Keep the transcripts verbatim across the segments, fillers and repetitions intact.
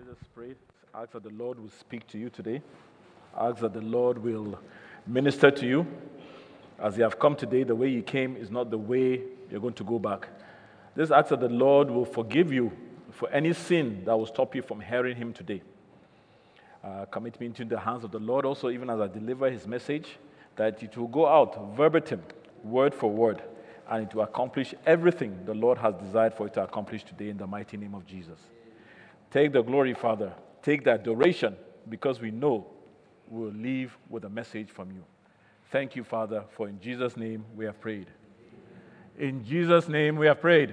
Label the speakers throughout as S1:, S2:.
S1: Let us pray. Ask that the Lord will speak to you today. Ask that the Lord will minister to you. As you have come today, the way you came is not the way you're going to go back. Just ask that the Lord will forgive you for any sin that will stop you from hearing Him today. Uh, commit me into the hands of the Lord also, even as I deliver His message, that it will go out verbatim, word for word, and it will accomplish everything the Lord has desired for it to accomplish today in the mighty name of Jesus. Take the glory, Father. Take the adoration, because we know we will leave with a message from you. Thank you, Father, for in Jesus' name we have prayed. In Jesus' name we have prayed.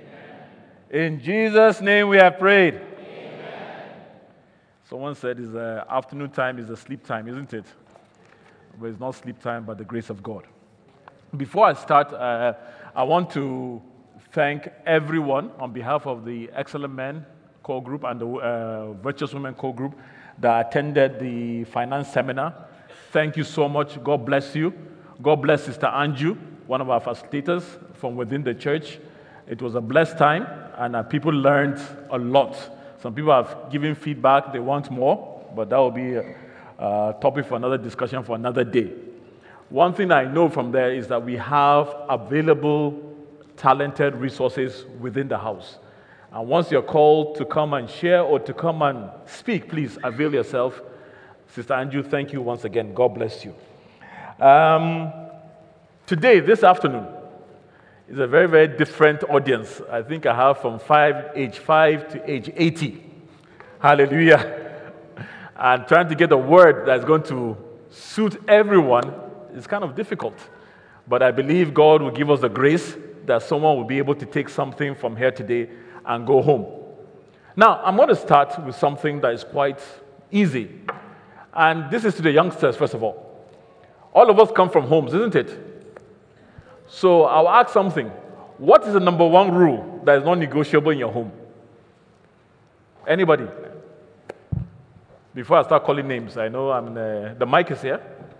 S1: Amen. In Jesus' name we have prayed. Amen. Someone said it's uh, afternoon time is a sleep time, isn't it? But it's not sleep time, but the grace of God. Before I start, uh, I want to thank everyone on behalf of the Excellent Men Core Group and the uh, Virtuous Women Core Group that attended the finance seminar. Thank you so much. God bless you. God bless Sister Anju, one of our facilitators from within the church. It was a blessed time, and uh, people learned a lot. Some people have given feedback. They want more, but that will be a, a topic for another discussion for another day. One thing I know from there is that we have available, talented resources within the house. And once you're called to come and share or to come and speak, please avail yourself. Sister Anju, thank you once again. God bless you. Um, today, this afternoon, is a very, very different audience. I think I have from five, age five to age eighty. Hallelujah. And trying to get a word that's going to suit everyone is kind of difficult. But I believe God will give us the grace that someone will be able to take something from here today and go home. Now, I'm going to start with something that is quite easy. And this is to the youngsters, first of all. All of us come from homes, isn't it? So I'll ask something. What is the number one rule that is non-negotiable in your home? Anybody? Before I start calling names, I know I'm the, the mic is here.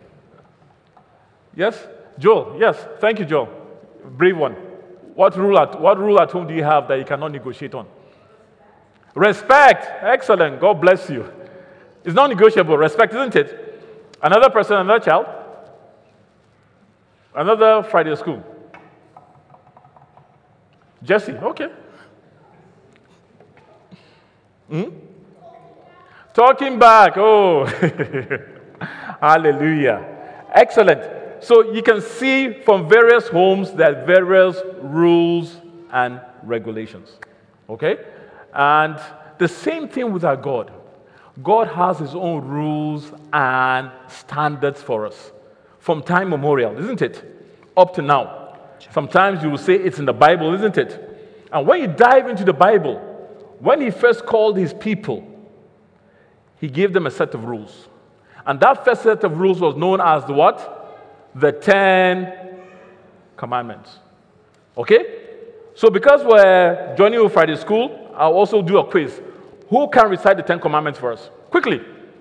S1: Yes? Joel, yes. Thank you, Joel. Brave one. What rule at what rule at home do you have that you cannot negotiate on? Respect. Excellent. God bless you. It's not negotiable. Respect, isn't it? Another person, another child. Another Friday school. Jesse. Okay. Hmm? Talking back. Oh. Hallelujah. Excellent. So you can see from various homes that various rules and regulations. Okay? And the same thing with our God. God has His own rules and standards for us from time memorial, isn't it? Up to now. Sometimes you will say it's in the Bible, isn't it? And when you dive into the Bible, when He first called His people, He gave them a set of rules. And that first set of rules was known as the what? The Ten Commandments. Okay? So because we're joining you Friday school, I'll also do a quiz. Who can recite the Ten Commandments for us? Quickly.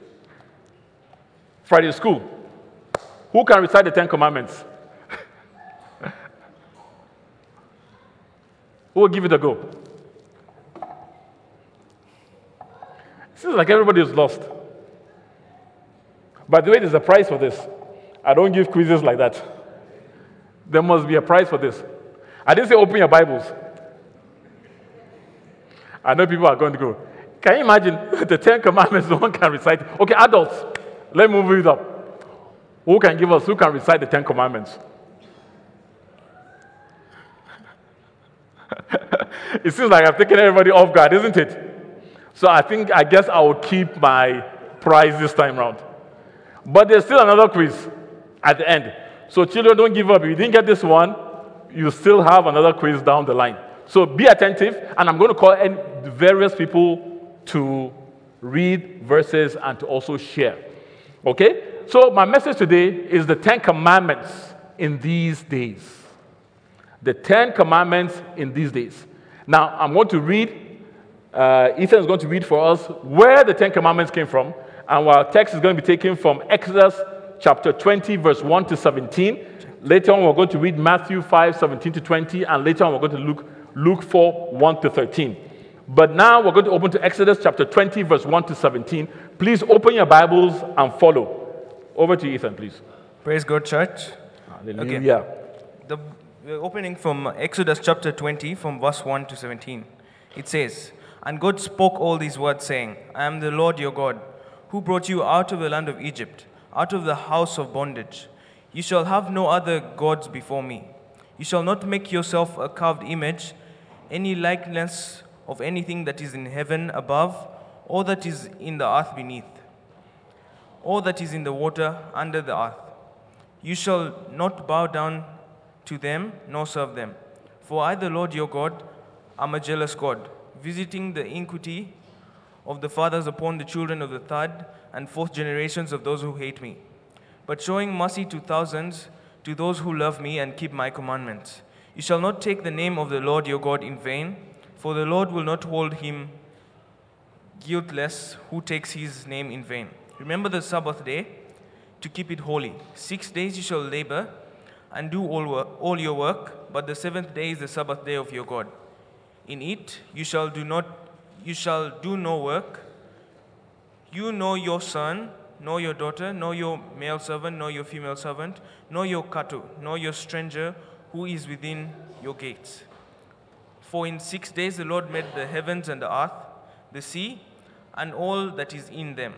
S1: Friday school. Who can recite the Ten Commandments? Who will give it a go? It seems like everybody is lost. By the way, there's a prize for this. I don't give quizzes like that. There must be a prize for this. I didn't say open your Bibles. I know people are going to go, can you imagine the Ten Commandments no one can recite? Okay, adults, let me move it up. Who can give us, who can recite the Ten Commandments? It seems like I've taken everybody off guard, isn't it? So I think, I guess I will keep my prize this time round. But there's still another quiz at the end. So children, don't give up. If you didn't get this one, you still have another quiz down the line. So be attentive, and I'm going to call in various people to read verses and to also share. Okay? So my message today is the Ten Commandments in these days. The Ten Commandments in these days. Now, I'm going to read, uh, Ethan is going to read for us where the Ten Commandments came from, and our text is going to be taken from Exodus chapter twenty, verse one to seventeen. Later on, we're going to read Matthew five, seventeen to twenty, and later on, we're going to look Luke four, one to thirteen. But now we're going to open to Exodus chapter twenty, verse one to seventeen. Please open your Bibles and follow. Over to you, Ethan, please.
S2: Praise God, church.
S1: Hallelujah.
S2: Okay. The, we're opening from Exodus chapter twenty, from verse one to seventeen. It says, "And God spoke all these words, saying, I am the Lord your God, who brought you out of the land of Egypt, out of the house of bondage. You shall have no other gods before me. You shall not make yourself a carved image, any likeness of anything that is in heaven above, or that is in the earth beneath, or that is in the water under the earth. You shall not bow down to them, nor serve them. For I, the Lord your God, am a jealous God, visiting the iniquity of the fathers upon the children of the third and fourth generations of those who hate me, but showing mercy to thousands, to those who love me and keep my commandments. You shall not take the name of the Lord your God in vain, for the Lord will not hold him guiltless who takes his name in vain. Remember the Sabbath day to keep it holy. Six days you shall labor and do all, work, all your work, but the seventh day is the Sabbath day of your God. In it you shall do not you shall do no work, you nor your son, nor your daughter, nor your male servant, nor your female servant, nor your cattle, nor your stranger who is within your gates. For in six days the Lord made the heavens and the earth, the sea, and all that is in them,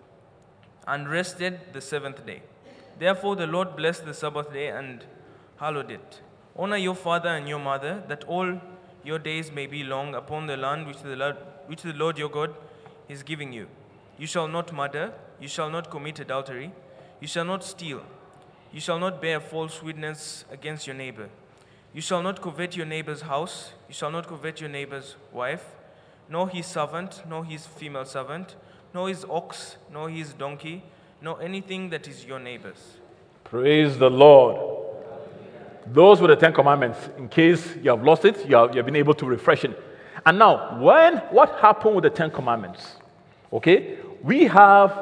S2: and rested the seventh day. Therefore the Lord blessed the Sabbath day and hallowed it. Honor your father and your mother, that all your days may be long upon the land which the Lord, which the Lord your God is giving you. You shall not murder, you shall not commit adultery, you shall not steal, you shall not bear false witness against your neighbor. You shall not covet your neighbor's house, you shall not covet your neighbor's wife, nor his servant, nor his female servant, nor his ox, nor his donkey, nor anything that is your neighbor's."
S1: Praise the Lord. Those were the Ten Commandments. In case you have lost it, you have, you have been able to refresh it. And now, when what happened with the Ten Commandments? Okay, we have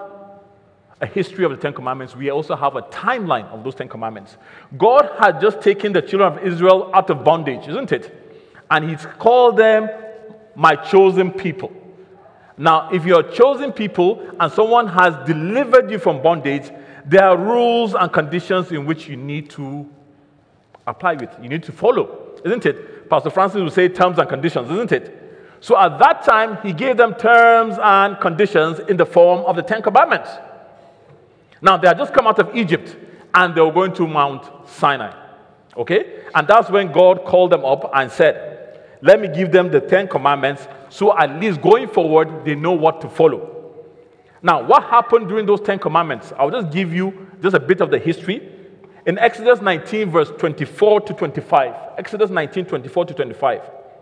S1: a history of the Ten Commandments. We also have a timeline of those Ten Commandments. God had just taken the children of Israel out of bondage, isn't it? And He's called them my chosen people. Now, if you're a chosen people and someone has delivered you from bondage, there are rules and conditions in which you need to apply with. You need to follow, isn't it? Pastor Francis would say terms and conditions, isn't it? So at that time, he gave them terms and conditions in the form of the Ten Commandments. Now, they had just come out of Egypt, and they were going to Mount Sinai. Okay? And that's when God called them up and said, let me give them the Ten Commandments, so at least going forward, they know what to follow. Now, what happened during those Ten Commandments? I'll just give you just a bit of the history. In Exodus nineteen, verse twenty-four to twenty-five. Exodus nineteen, twenty-four to twenty-five.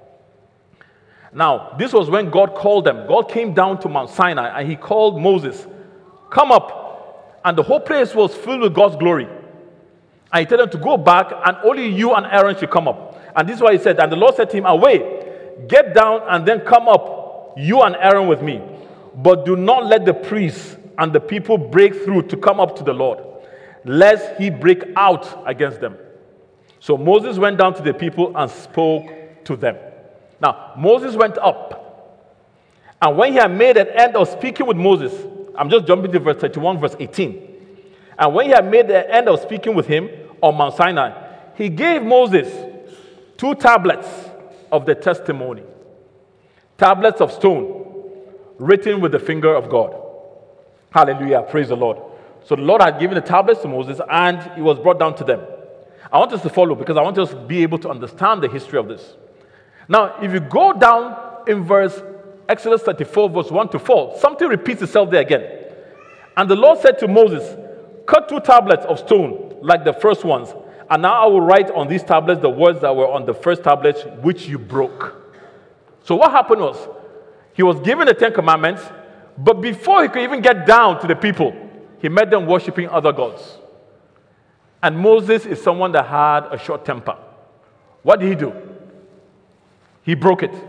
S1: Now, this was when God called them. God came down to Mount Sinai, and He called Moses, come up. And the whole place was filled with God's glory. And He told them to go back, and only you and Aaron should come up. And this is why He said, and the Lord said to him, away, get down, and then come up, you and Aaron with me. But do not let the priests and the people break through to come up to the Lord, lest He break out against them. So Moses went down to the people and spoke to them. Now, Moses went up, and when he had made an end of speaking with Moses, I'm just jumping to verse thirty-one, verse eighteen. And when he had made the end of speaking with him on Mount Sinai, he gave Moses two tablets of the testimony, tablets of stone, written with the finger of God. Hallelujah, praise the Lord. So the Lord had given the tablets to Moses, and it was brought down to them. I want us to follow, because I want us to be able to understand the history of this. Now, if you go down in verse Exodus thirty-four, verse one to four, something repeats itself there again. And the Lord said to Moses, cut two tablets of stone like the first ones, and now I will write on these tablets the words that were on the first tablets, which you broke. So what happened was, he was given the Ten Commandments, but before he could even get down to the people, he met them worshiping other gods. And Moses is someone that had a short temper. What did he do? He broke it.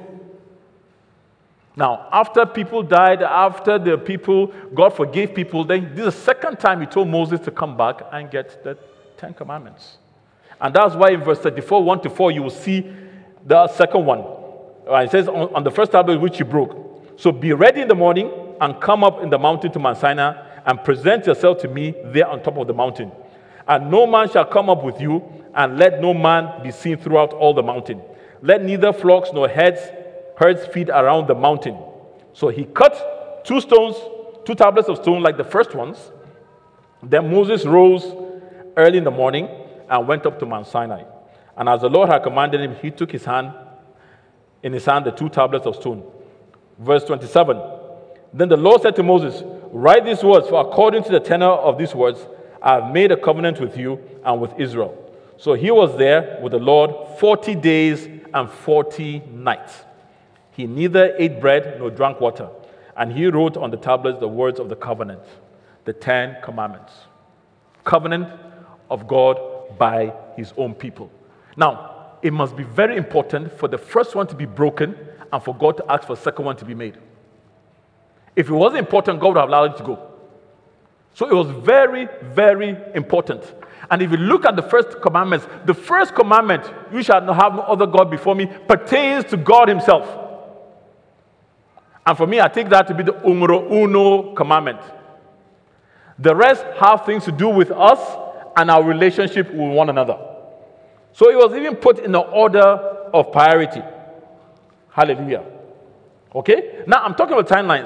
S1: Now, after people died, after the people, God forgave people, then this is the second time He told Moses to come back and get the Ten Commandments. And that's why in verse thirty-four, one to four, you will see the second one. Uh, it says on, on the first tablet which you broke. So be ready in the morning and come up in the mountain to Mount Sinai and present yourself to me there on top of the mountain. And no man shall come up with you, and let no man be seen throughout all the mountain. Let neither flocks nor herds, herds feed around the mountain. So he cut two stones, two tablets of stone like the first ones. Then Moses rose early in the morning and went up to Mount Sinai. And as the Lord had commanded him, he took his hand, in his hand the two tablets of stone. Verse twenty-seven. Then the Lord said to Moses, write these words, for according to the tenor of these words, I have made a covenant with you and with Israel. So he was there with the Lord forty days and forty nights. He neither ate bread nor drank water. And he wrote on the tablets the words of the covenant, the Ten Commandments. Covenant of God by his own people. Now, it must be very important for the first one to be broken and for God to ask for the second one to be made. If it wasn't important, God would have allowed it to go. So it was very, very important. And if you look at the first commandments, the first commandment, you shall not have no other God before me, pertains to God himself. And for me, I take that to be the numero uno commandment. The rest have things to do with us and our relationship with one another. So it was even put in the order of priority. Hallelujah. Okay? Now, I'm talking about timelines.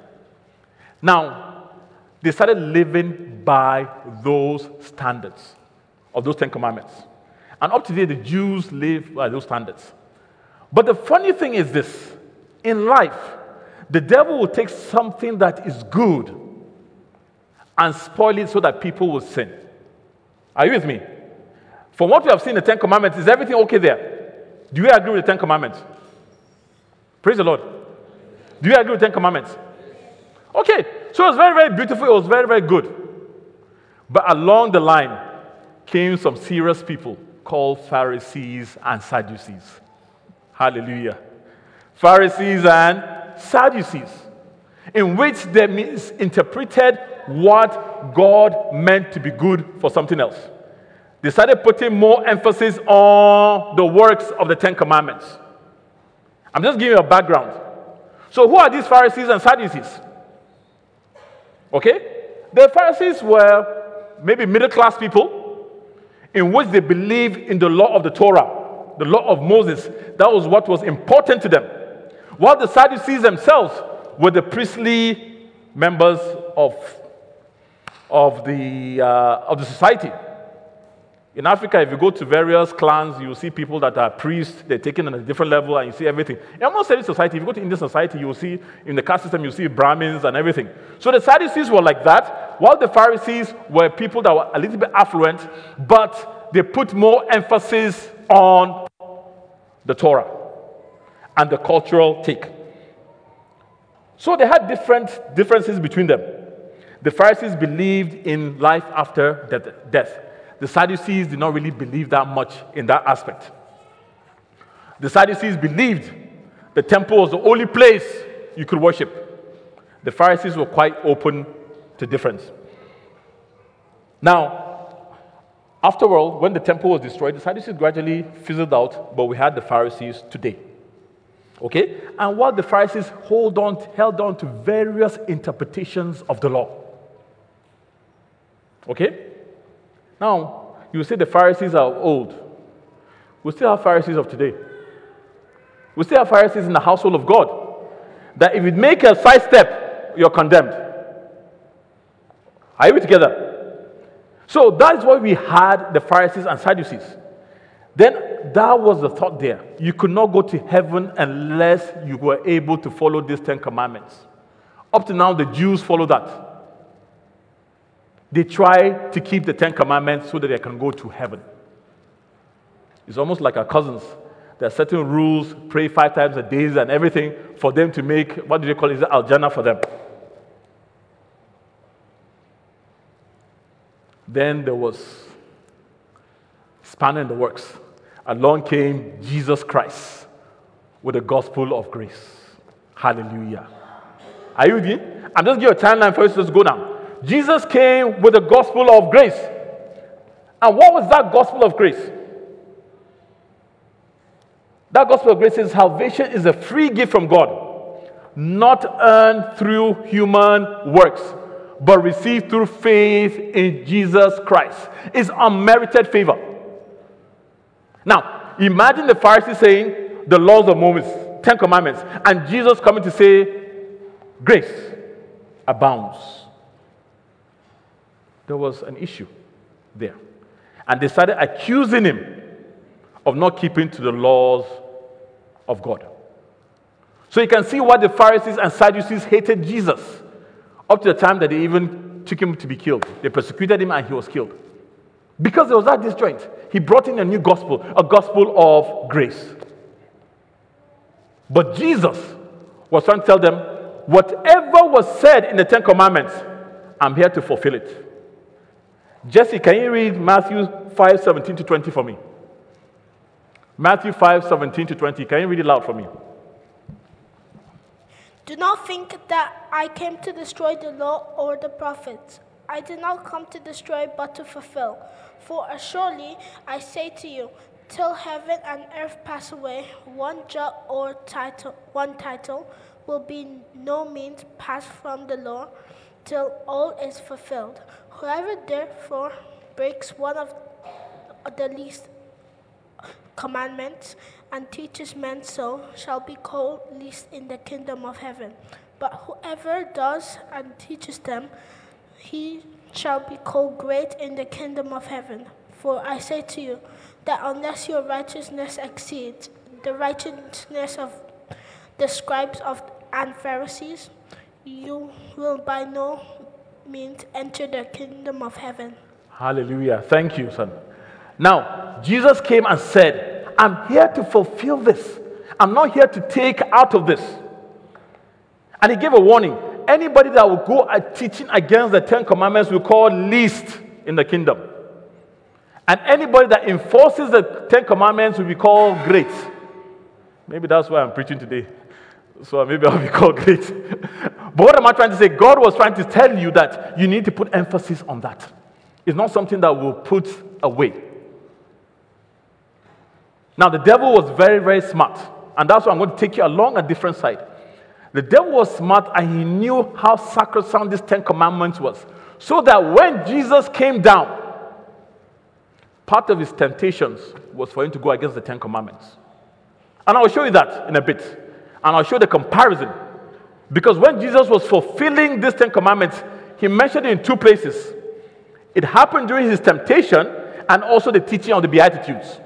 S1: Now, they started living by those standards of those Ten Commandments. And up to today, the Jews live by those standards. But the funny thing is this. In life, the devil will take something that is good and spoil it so that people will sin. Are you with me? From what we have seen in the Ten Commandments, is everything okay there? Do you agree with the Ten Commandments? Praise the Lord. Do you agree with the Ten Commandments? Okay, so it was very, very beautiful. It was very, very good. But along the line came some serious people called Pharisees and Sadducees. Hallelujah. Pharisees and Sadducees, in which they misinterpreted what God meant to be good for something else. They started putting more emphasis on the works of the Ten Commandments. I'm just giving you a background. So who are these Pharisees and Sadducees? Okay? The Pharisees were maybe middle-class people in which they believed in the law of the Torah, the law of Moses. That was what was important to them. While the Sadducees themselves were the priestly members of, of, the, uh, of the society. In Africa, if you go to various clans, you will see people that are priests. They're taken on a different level, and you see everything. In almost every society, if you go to Indian society, you will see, in the caste system, you see Brahmins and everything. So the Sadducees were like that, while the Pharisees were people that were a little bit affluent, but they put more emphasis on the Torah and the cultural take. So they had different differences between them. The Pharisees believed in life after death. The Sadducees did not really believe that much in that aspect. The Sadducees believed the temple was the only place you could worship. The Pharisees were quite open to difference. Now, after all, when the temple was destroyed, the Sadducees gradually fizzled out, but we had the Pharisees today. Okay? And while the Pharisees hold on, held on to various interpretations of the law. Okay? Now, you say the Pharisees are old. We still have Pharisees of today. We still have Pharisees in the household of God. That if you make a side step, you're condemned. Are we together? So that is why we had the Pharisees and Sadducees. Then that was the thought there. You could not go to heaven unless you were able to follow these Ten Commandments. Up to now, the Jews follow that. They try to keep the Ten Commandments so that they can go to heaven. It's almost like our cousins. There are certain rules, pray five times a day and everything for them to make, what do they call it, al-Jannah for them. Then there was spanner in the works. Along came Jesus Christ with the gospel of grace. Hallelujah. Are you with me? I'm just giving you a timeline for us to just go now. Jesus came with the gospel of grace. And what was that gospel of grace? That gospel of grace says salvation is a free gift from God, not earned through human works, but received through faith in Jesus Christ. It's unmerited favor. Now, imagine the Pharisees saying the laws of Moses, Ten Commandments, and Jesus coming to say grace abounds. There was an issue there. And they started accusing him of not keeping to the laws of God. So you can see why the Pharisees and Sadducees hated Jesus up to the time that they even took him to be killed. They persecuted him and he was killed. Because there was that disjoint. He brought in a new gospel, a gospel of grace. But Jesus was trying to tell them, whatever was said in the Ten Commandments, I'm here to fulfill it. Jesse, can you read Matthew five, seventeen to twenty for me? Matthew five, seventeen to twenty. Can you read it loud for me?
S3: Do not think that I came to destroy the law or the prophets. I did not come to destroy, but to fulfill. For surely I say to you, till heaven and earth pass away, one jot or title, one title will be no means passed from the law till all is fulfilled. Whoever therefore breaks one of the least commandments and teaches men so shall be called least in the kingdom of heaven. But whoever does and teaches them, he shall be called great in the kingdom of heaven. For I say to you that unless your righteousness exceeds the righteousness of the scribes of and Pharisees, you will by no means enter the kingdom of heaven.
S1: Hallelujah. Thank you, son. Now, Jesus came and said, I'm here to fulfill this. I'm not here to take out of this. And he gave a warning. Anybody that will go at teaching against the Ten Commandments will call least in the kingdom. And anybody that enforces the Ten Commandments will be called great. Maybe that's why I'm preaching today. So maybe I'll be called great. But what am I trying to say? God was trying to tell you that you need to put emphasis on that. It's not something that we'll put away. Now, the devil was very, very smart. And that's why I'm going to take you along a different side. The devil was smart and he knew how sacrosanct this Ten Commandments was. So that when Jesus came down, part of his temptations was for him to go against the Ten Commandments. And I'll show you that in a bit. And I'll show the comparison. Because when Jesus was fulfilling these Ten Commandments, he mentioned it in two places. It happened during his temptation and also the teaching of the Beatitudes.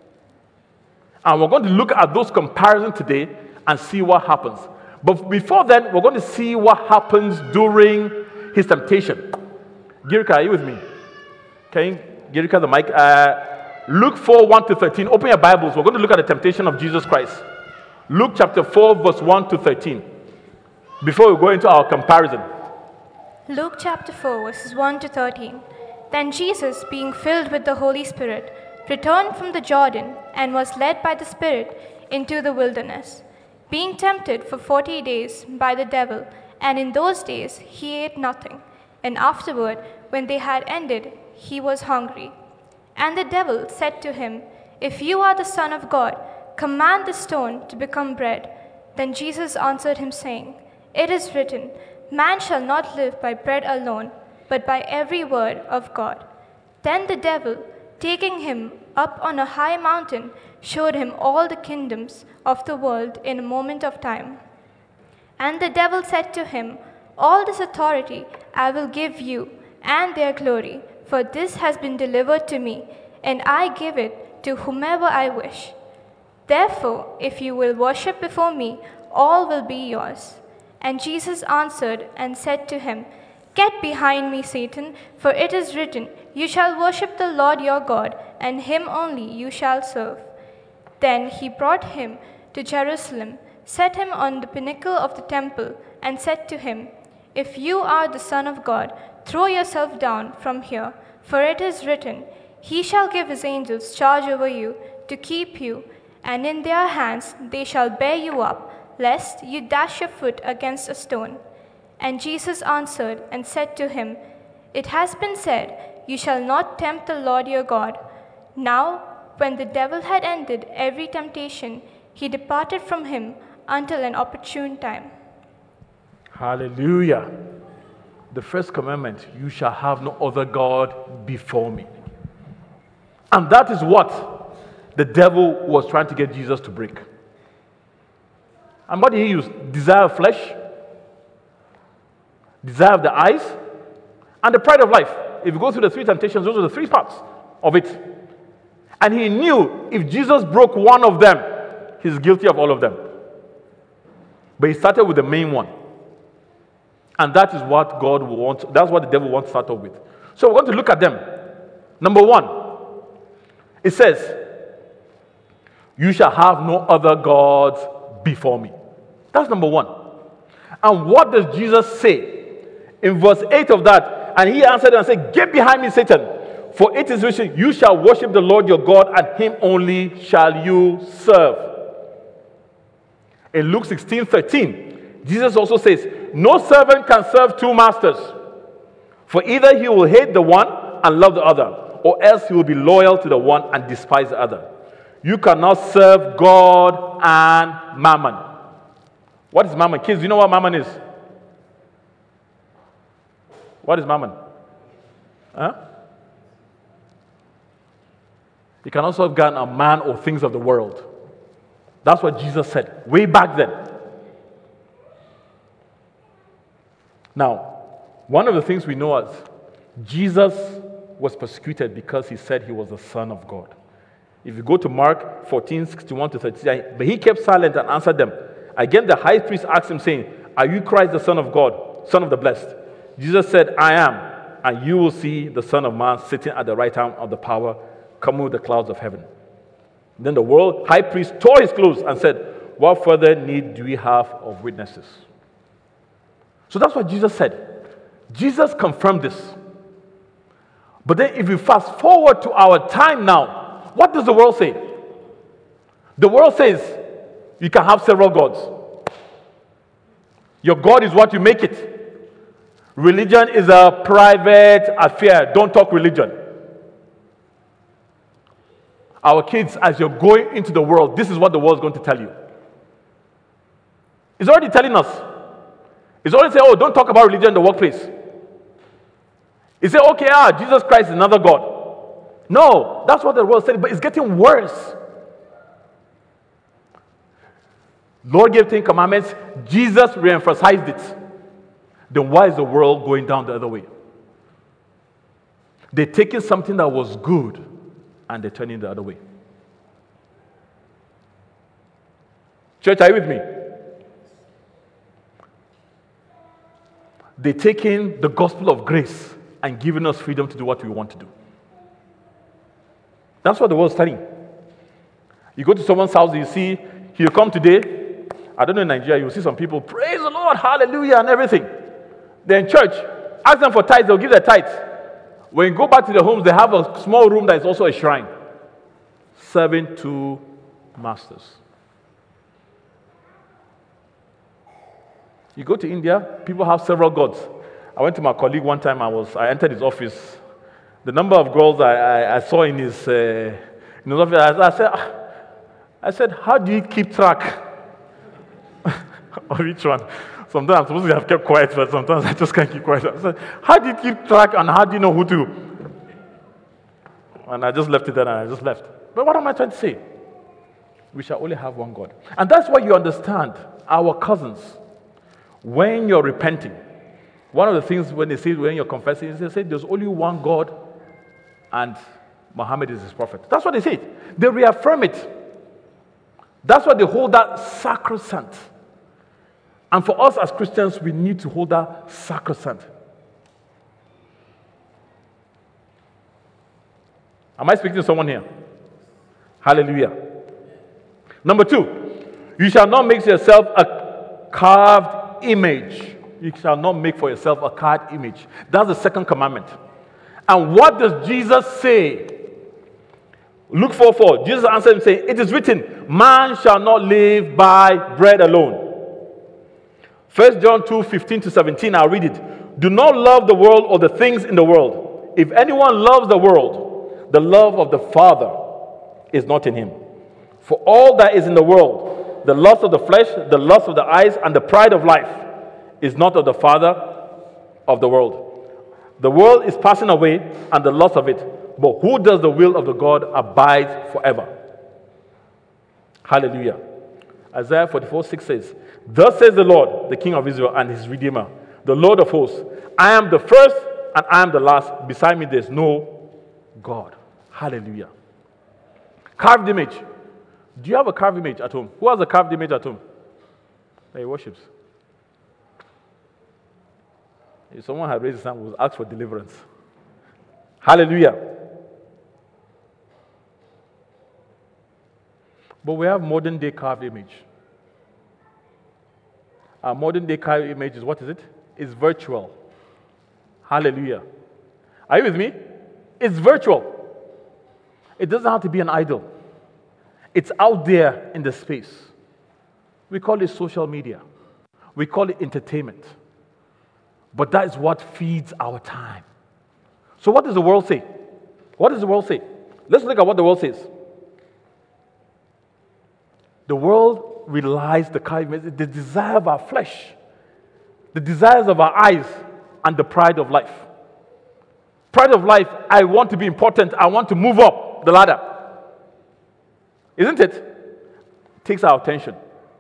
S1: And we're going to look at those comparisons today and see what happens. But before then, we're going to see what happens during his temptation. Girika, are you with me? Can you, Girika, the mic? Uh, Luke four, one to thirteen. Open your Bibles. We're going to look at the temptation of Jesus Christ. Luke chapter four, verse one to thirteen. Before we go into our comparison.
S4: Luke chapter four, verses one to thirteen. Then Jesus, being filled with the Holy Spirit, returned from the Jordan and was led by the Spirit into the wilderness, being tempted for forty days by the devil. And in those days he ate nothing. And afterward, when they had ended, he was hungry. And the devil said to him, If you are the Son of God, command the stone to become bread. Then Jesus answered him, saying, It is written, Man shall not live by bread alone, but by every word of God. Then the devil, taking him up on a high mountain, showed him all the kingdoms of the world in a moment of time. And the devil said to him, All this authority I will give you, and their glory, for this has been delivered to me, and I give it to whomever I wish. Therefore, if you will worship before me, all will be yours. And Jesus answered and said to him, Get behind me, Satan, for it is written, You shall worship the Lord your God, and him only you shall serve. Then he brought him to Jerusalem, set him on the pinnacle of the temple, and said to him, If you are the Son of God, throw yourself down from here, for it is written, He shall give his angels charge over you, to keep you, and in their hands they shall bear you up, lest you dash your foot against a stone. And Jesus answered and said to him, It has been said, You shall not tempt the Lord your God. Now, when the devil had ended every temptation, he departed from him until an opportune time.
S1: Hallelujah. The first commandment, you shall have no other God before me. And that is what the devil was trying to get Jesus to break. And what did he use? Desire of flesh, desire of the eyes, and the pride of life. If you go through the three temptations, those are the three parts of it. And he knew if Jesus broke one of them, he's guilty of all of them. But he started with the main one. And that is what God wants, that's what the devil wants to start off with. So we're going to look at them. Number one, it says, you shall have no other gods before me. That's number one. And what does Jesus say? In verse eight of that, and he answered and said, get behind me, Satan. For it is written, you shall worship the Lord your God, and him only shall you serve. In Luke sixteen thirteen, Jesus also says, no servant can serve two masters. For either he will hate the one and love the other, or else he will be loyal to the one and despise the other. You cannot serve God and mammon. What is mammon? Kids, do you know what mammon is? What is mammon? Huh? You can also serve God and man or things of the world. That's what Jesus said way back then. Now, one of the things we know is Jesus was persecuted because he said he was the Son of God. If you go to Mark fourteen, sixty-one to thirty-nine, but he kept silent and answered them. Again, the high priest asked him, saying, are you Christ, the Son of God, Son of the Blessed? Jesus said, I am, and you will see the Son of Man sitting at the right hand of the power, coming with the clouds of heaven. Then the world high priest tore his clothes and said, what further need do we have of witnesses? So that's what Jesus said. Jesus confirmed this. But then if we fast forward to our time now, what does the world say? The world says you can have several gods. Your God is what you make it. Religion is a private affair. Don't talk religion. Our kids, as you're going into the world, this is what the world is going to tell you. It's already telling us. It's already saying, oh, don't talk about religion in the workplace. It said, okay, ah, Jesus Christ is another God. No, that's what the world said, but it's getting worse. Lord gave Ten Commandments. Jesus re-emphasized it. Then why is the world going down the other way? They're taking something that was good and they're turning the other way. Church, are you with me? They're taking the gospel of grace and giving us freedom to do what we want to do. That's what the world's telling. You go to someone's house, you see, he'll come today. I don't know in Nigeria, you'll see some people, praise the Lord, hallelujah, and everything. They're in church. Ask them for tithes, they'll give their tithes. When you go back to their homes, they have a small room that is also a shrine. Serving two masters. You go to India, people have several gods. I went to my colleague one time, I was I entered his office. The number of girls I, I, I saw in his, uh, in his office, I, I said, I said, how do you keep track of each one? Sometimes I'm supposed to have kept quiet, but sometimes I just can't keep quiet. I said, how do you keep track and how do you know who to? And I just left it there and I just left. But what am I trying to say? We shall only have one God. And that's why you understand, our cousins, when you're repenting, one of the things when they say, when you're confessing, is they say there's only one God and Muhammad is his prophet. That's what they say. They reaffirm it. That's why they hold that sacrosanct. And for us as Christians, we need to hold that sacrosanct. Am I speaking to someone here? Hallelujah. Number two, you shall not make yourself a carved image. You shall not make for yourself a carved image. That's the second commandment. And what does Jesus say? Luke four four. Jesus answered him saying, it is written, man shall not live by bread alone. First John two fifteen to seventeen, I'll read it. Do not love the world or the things in the world. If anyone loves the world, the love of the Father is not in him. For all that is in the world, the lust of the flesh, the lust of the eyes, and the pride of life, is not of the Father of the world. The world is passing away, and the lust of it, but who does the will of the God abides forever. Hallelujah. Isaiah forty-four six says, Thus says the Lord, the King of Israel and his Redeemer, the Lord of hosts, I am the first and I am the last. Beside me there is no God. Hallelujah. Carved image. Do you have a carved image at home? Who has a carved image at home? That he worships. If someone had raised his hand, was asked for deliverance. Hallelujah. But we have modern day carved image. Our modern day carved image is, what is it? It's virtual. Hallelujah. Are you with me? It's virtual. It doesn't have to be an idol. It's out there in the space. We call it social media. We call it entertainment. But that is what feeds our time. So what does the world say? What does the world say? Let's look at what the world says. The world relies the the desire of our flesh, the desires of our eyes, and the pride of life. Pride of life, I want to be important. I want to move up the ladder. Isn't it? It takes our attention.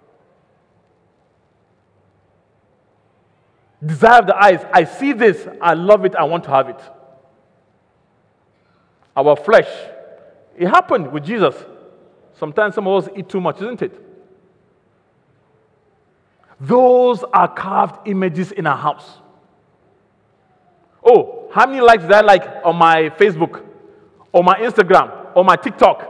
S1: Desire of the eyes, I see this, I love it, I want to have it. Our flesh, it happened with Jesus. Sometimes some of us eat too much, isn't it? Those are carved images in our house. Oh, how many likes did I like on my Facebook, or my Instagram, or my TikTok?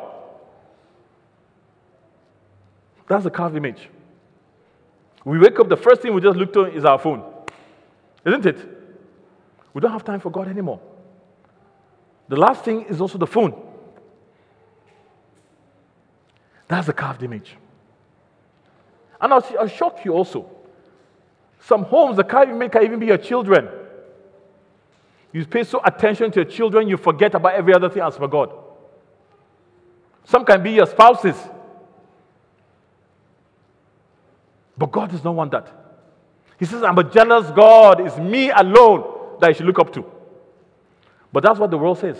S1: That's a carved image. We wake up, the first thing we just look to is our phone. Isn't it? We don't have time for God anymore. The last thing is also the phone. That's a carved image. And I'll, I'll shock you also. Some homes, the carved image can even be your children. You pay so attention to your children, you forget about every other thing else for God. Some can be your spouses. But God does not want that. He says, I'm a jealous God. It's me alone that you should look up to. But that's what the world says.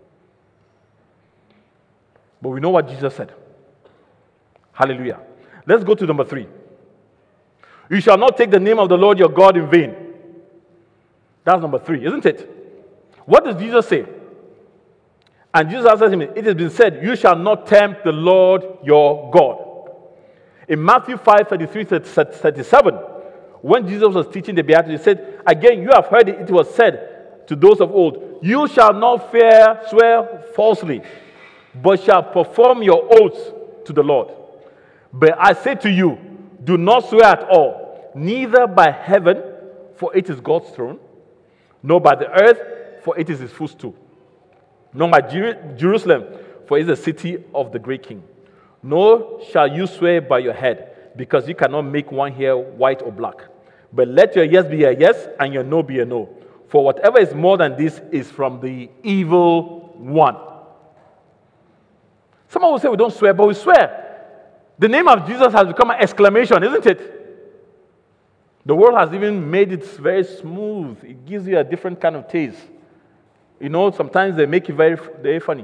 S1: But we know what Jesus said. Hallelujah. Let's go to number three. You shall not take the name of the Lord your God in vain. That's number three, isn't it? What does Jesus say? And Jesus answers him, it has been said, you shall not tempt the Lord your God. In Matthew five, thirty-three, thirty-seven, when Jesus was teaching the Beatitudes, he said, again, you have heard it, it was said to those of old, you shall not fear, swear falsely, but shall perform your oaths to the Lord. But I say to you, do not swear at all, neither by heaven, for it is God's throne, nor by the earth, for it is his footstool, nor by Jer- Jerusalem, for it is the city of the great king. Nor shall you swear by your head, because you cannot make one hair white or black. But let your yes be a yes, and your no be a no. For whatever is more than this is from the evil one. Someone will say we don't swear, but we swear. The name of Jesus has become an exclamation, isn't it? The world has even made it very smooth. It gives you a different kind of taste. You know, sometimes they make it very, very funny.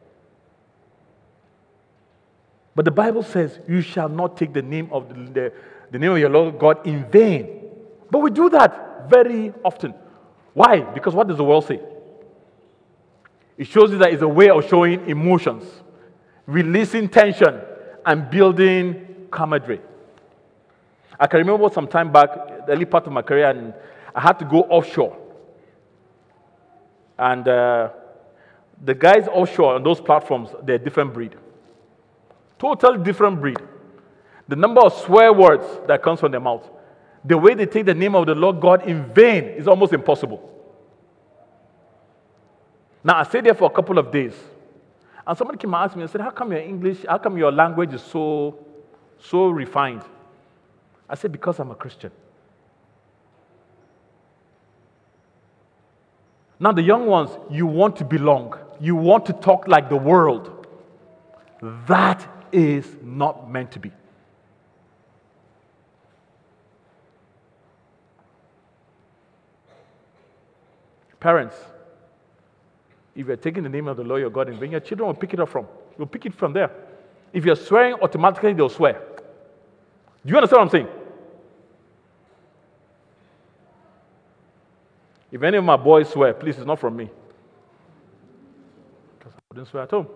S1: But the Bible says, you shall not take the name of the, the, the name of your Lord God in vain. But we do that very often. Why? Because what does the world say? It shows you that it's a way of showing emotions, releasing tension, and building camaraderie. I can remember some time back, the early part of my career, and I had to go offshore. And uh, the guys offshore on those platforms, they're a different breed. Totally different breed. The number of swear words that comes from their mouth, the way they take the name of the Lord God in vain is almost impossible. Now, I stayed there for a couple of days. And somebody came and asked me and said, how come your English, how come your language is so, so refined? I said, because I'm a Christian. Now, the young ones, you want to belong. You want to talk like the world. that is not meant to be. Parents, if you're taking the name of the Lord your God in vain, your children will pick it up from. You'll pick it from there. If you're swearing, automatically they'll swear. Do you understand what I'm saying? If any of my boys swear, please, it's not from me. Because I wouldn't swear at home.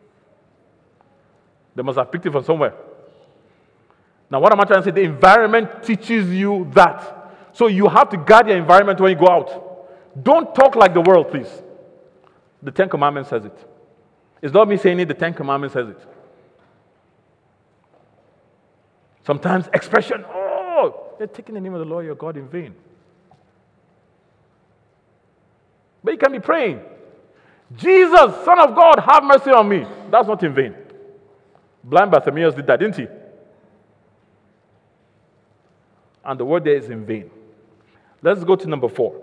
S1: They must have picked it from somewhere. Now, what am I trying to say? The environment teaches you that. So you have to guard your environment when you go out. Don't talk like the world, please. The Ten Commandments says it. It's not me saying it, the Ten Commandments says it. Sometimes expression, oh, you're taking the name of the Lord your God in vain. But you can be praying, Jesus, Son of God, have mercy on me. That's not in vain. Blind Bartimaeus did that, didn't he? And the word there is in vain. Let's go to number four.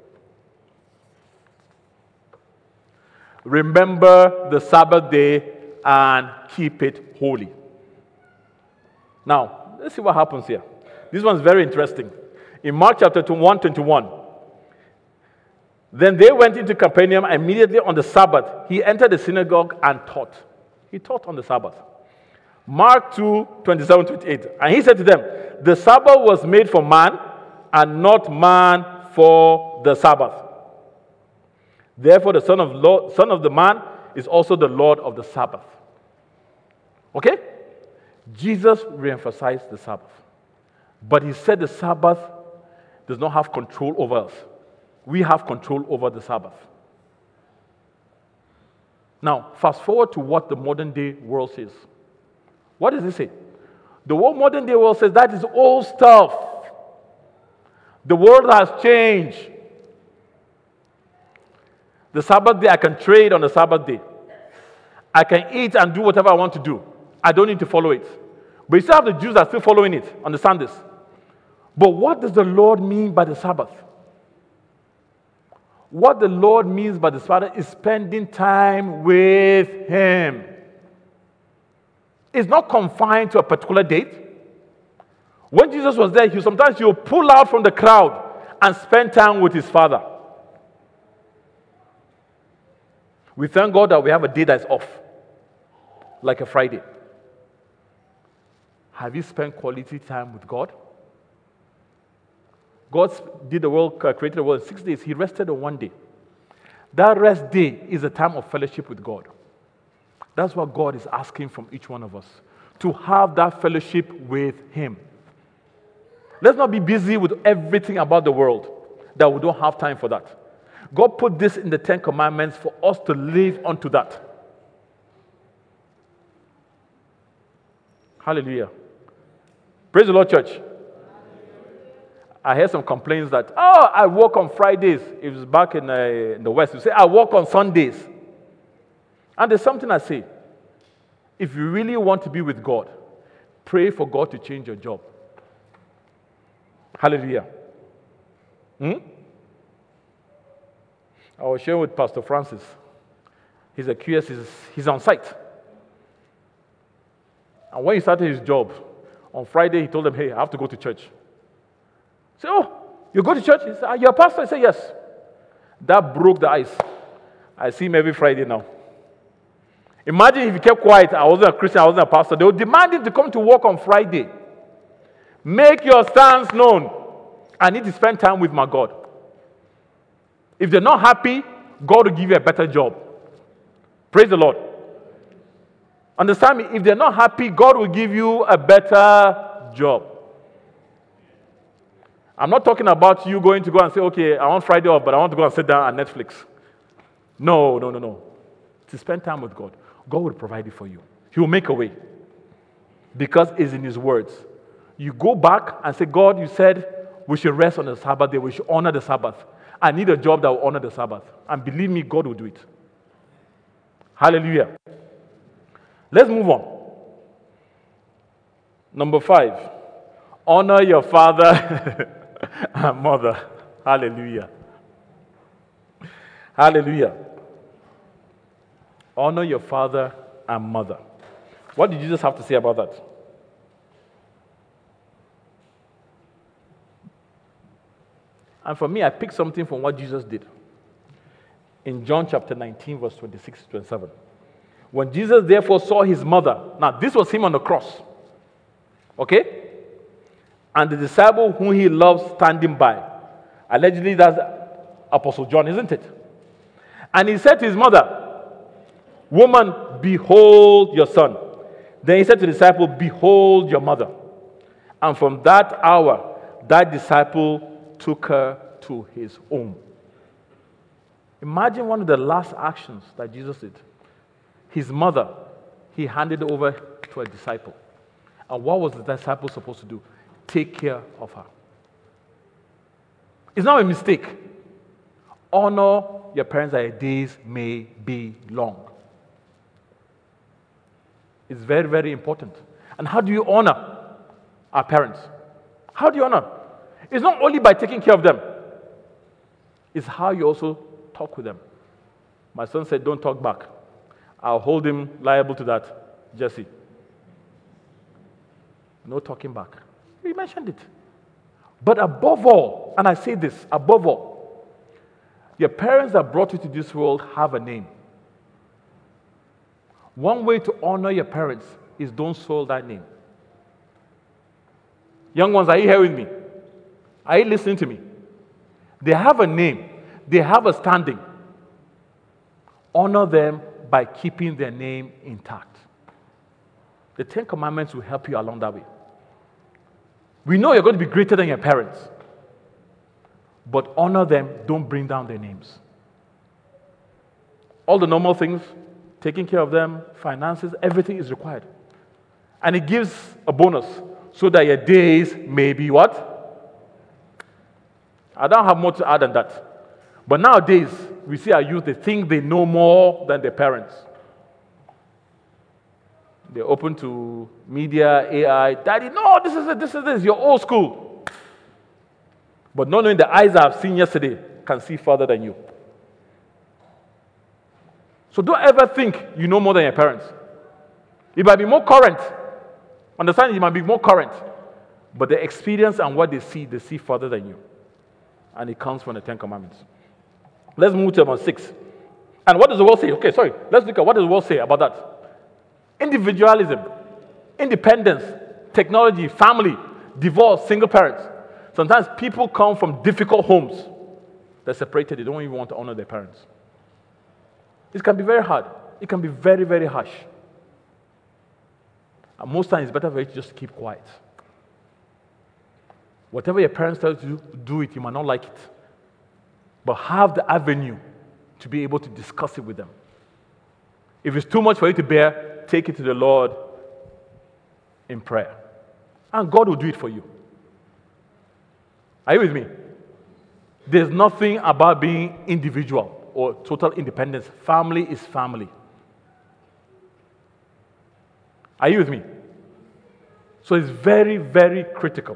S1: Remember the Sabbath day and keep it holy. Now, let's see what happens here. This one's very interesting. In Mark chapter one twenty-one, then they went into Capernaum. Immediately on the Sabbath, he entered the synagogue and taught. He taught on the Sabbath. Mark two twenty-seven to twenty-eight. And he said to them, the Sabbath was made for man, and not man for the Sabbath. Therefore, the Son of, Lord, Son of the man is also the Lord of the Sabbath. Okay? Jesus re-emphasized the Sabbath. But he said the Sabbath does not have control over us. We have control over the Sabbath. Now, fast forward to what the modern day world says. What does it say? The modern day world says that is old stuff. The world has changed. The Sabbath day, I can trade on the Sabbath day. I can eat and do whatever I want to do. I don't need to follow it. But you still have the Jews that are still following it. Understand this. But what does the Lord mean by the Sabbath? What the Lord means by the Sabbath is spending time with Him. It's not confined to a particular date. When Jesus was there, he sometimes he would pull out from the crowd and spend time with His Father. We thank God that we have a day that's off, like a Friday. Have you spent quality time with God? God did the world, created the world in six days. He rested on one day. That rest day is a time of fellowship with God. That's what God is asking from each one of us, to have that fellowship with Him. Let's not be busy with everything about the world that we don't have time for that. God put this in the Ten Commandments for us to live unto that. Hallelujah. Praise the Lord, church. I heard some complaints that, oh, I work on Fridays. It was back in, uh, in the West. You say, I work on Sundays. And there's something I say. If you really want to be with God, pray for God to change your job. Hallelujah. Hmm? I was sharing with Pastor Francis. He's a Q S, he's, he's on site. And when he started his job, on Friday, he told them, hey, I have to go to church. I said, oh, you go to church? He said, are you a pastor? I said, yes. That broke the ice. I see him every Friday now. Imagine if he kept quiet, I wasn't a Christian, I wasn't a pastor. They would demand him to come to work on Friday. Make your stance known. I need to spend time with my God. If they're not happy, God will give you a better job. Praise the Lord. Understand me? If they're not happy, God will give you a better job. I'm not talking about you going to go and say, okay, I want Friday off, but I want to go and sit down on Netflix. No, no, no, no. To spend time with God. God will provide it for you. He will make a way. Because it's in His words. You go back and say, God, you said we should rest on the Sabbath day. We should honor the Sabbath. I need a job that will honor the Sabbath. And believe me, God will do it. Hallelujah. Let's move on. Number five. Honor your father and mother. Hallelujah. Hallelujah. Honor your father and mother. What did Jesus have to say about that? And for me, I picked something from what Jesus did. In John chapter nineteen, verse twenty-six to twenty-seven. When Jesus therefore saw his mother, now this was him on the cross, okay? And the disciple whom he loved standing by. Allegedly, that's Apostle John, isn't it? And he said to his mother, "Woman, behold your son." Then he said to the disciple, "Behold your mother." And from that hour, that disciple took her to his home. Imagine one of the last actions that Jesus did. His mother, he handed over to a disciple. And what was the disciple supposed to do? Take care of her. It's not a mistake. Honor your parents that your days may be long. It's very, very important. And how do you honor our parents? How do you honor? It's not only by taking care of them. It's how you also talk with them. My son said, "Don't talk back." I'll hold him liable to that, Jesse. No talking back. We mentioned it. But above all, and I say this, above all, your parents that brought you to this world have a name. One way to honor your parents is don't soil that name. Young ones, are you here with me? Are you listening to me? They have a name. They have a standing. Honor them by keeping their name intact. The Ten Commandments will help you along that way. We know you're going to be greater than your parents. But honor them, don't bring down their names. All the normal things, taking care of them, finances, everything is required. And it gives a bonus so that your days may be what? I don't have more to add than that. But nowadays, we see our youth, they think they know more than their parents. They're open to media, A I. Daddy, no, this is it, this is this. You're old school. But not knowing the eyes I've seen yesterday can see further than you. So don't ever think you know more than your parents. You might be more current. Understand, you might be more current. But the experience and what they see, they see further than you. And it comes from the Ten Commandments. Let's move to number six. And what does the world say? Okay, sorry. Let's look at what does the world say about that. Individualism, independence, technology, family, divorce, single parents. Sometimes people come from difficult homes. They're separated. They don't even want to honor their parents. It can be very hard. It can be very, very harsh. And most times it's better for you to just keep quiet. Whatever your parents tell you to do, do it. You might not like it. But have the avenue to be able to discuss it with them. If it's too much for you to bear, take it to the Lord in prayer. And God will do it for you. Are you with me? There's nothing about being individual or total independence. Family is family. Are you with me? So it's very, very critical.